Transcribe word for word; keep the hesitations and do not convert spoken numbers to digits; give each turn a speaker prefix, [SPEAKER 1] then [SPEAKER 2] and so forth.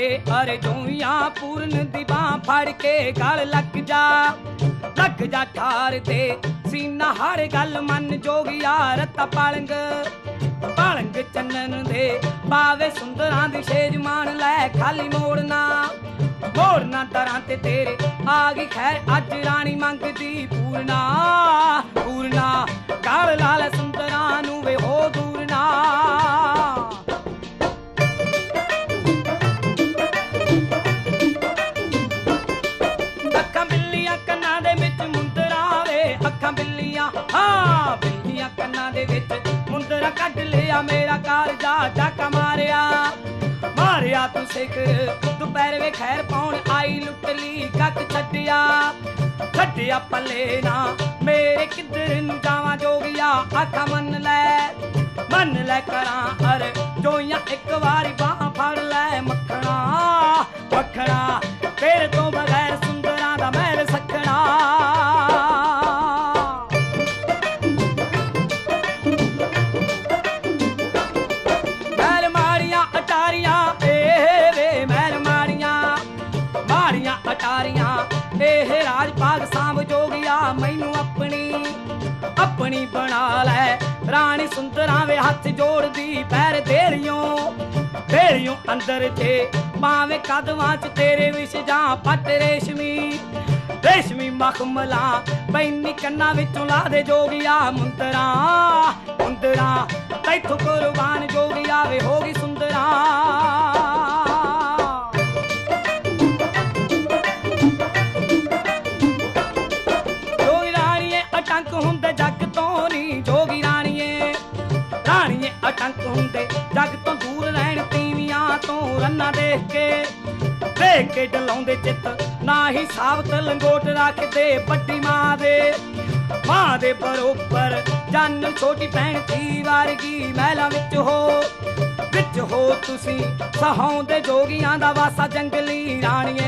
[SPEAKER 1] दे अरे जोइयां पूरन दी बांह फड़ के गल लग जा लग जा ठार दे सीना हर गल मन जोगिया रत्ता पालंग पालंग चन्नन दे पावे सुंदरां दी शेज मान लै खाली मोड़ना मोड़ना दरां ते तेरे आ गई खैर अज रानी मंगदी पूरना पूरना गल लाल सुंदरां नूं वे हो दूरना अखां बिल्लियां हाँ बिल्लियां कन्नां दे विच मुंदरा कढ लिया मेरा कालजा डाका मारिया मारिया तू सिख दोपहर वे खैर पाउण आई लुट ली कक छड्डिया छड्डिया पल्ले ना मेरे किधर नूं जावां जोगिया आखा मन लै मन लै करां अर जोइयां एक वारी बांह फड़ लै मखणा मखणा तेरे तो बगैर सुंदरां दा महल सखणा एह राज भाग सांभ जोगिया मैनू अपनी अपनी बना लै रानी सुंदरां वे हथ जोड़दी पैर देरियों देरियों अंदर चे पावे कदमां च तेरे विच जां पट रेशमी रेशमी मखमला पैनी कन्ना विचों ला दे जोगिया मुंदरा मुंदरा तैथों कुर्बान जोगिया वे होगी सुंदरा अटंक हुंदे जग तो दूर रहन तीवियां तो रन्ना देख के देख के डलाउंदे चित ना ही सावत लंगोट रखदे बड्डी मां दे मां दे बरोबर जन छोटी भैन थी वारगी महलां विच हो विच हो तुसी सहाउंदे जोगियां दा वासा जंगली राणिए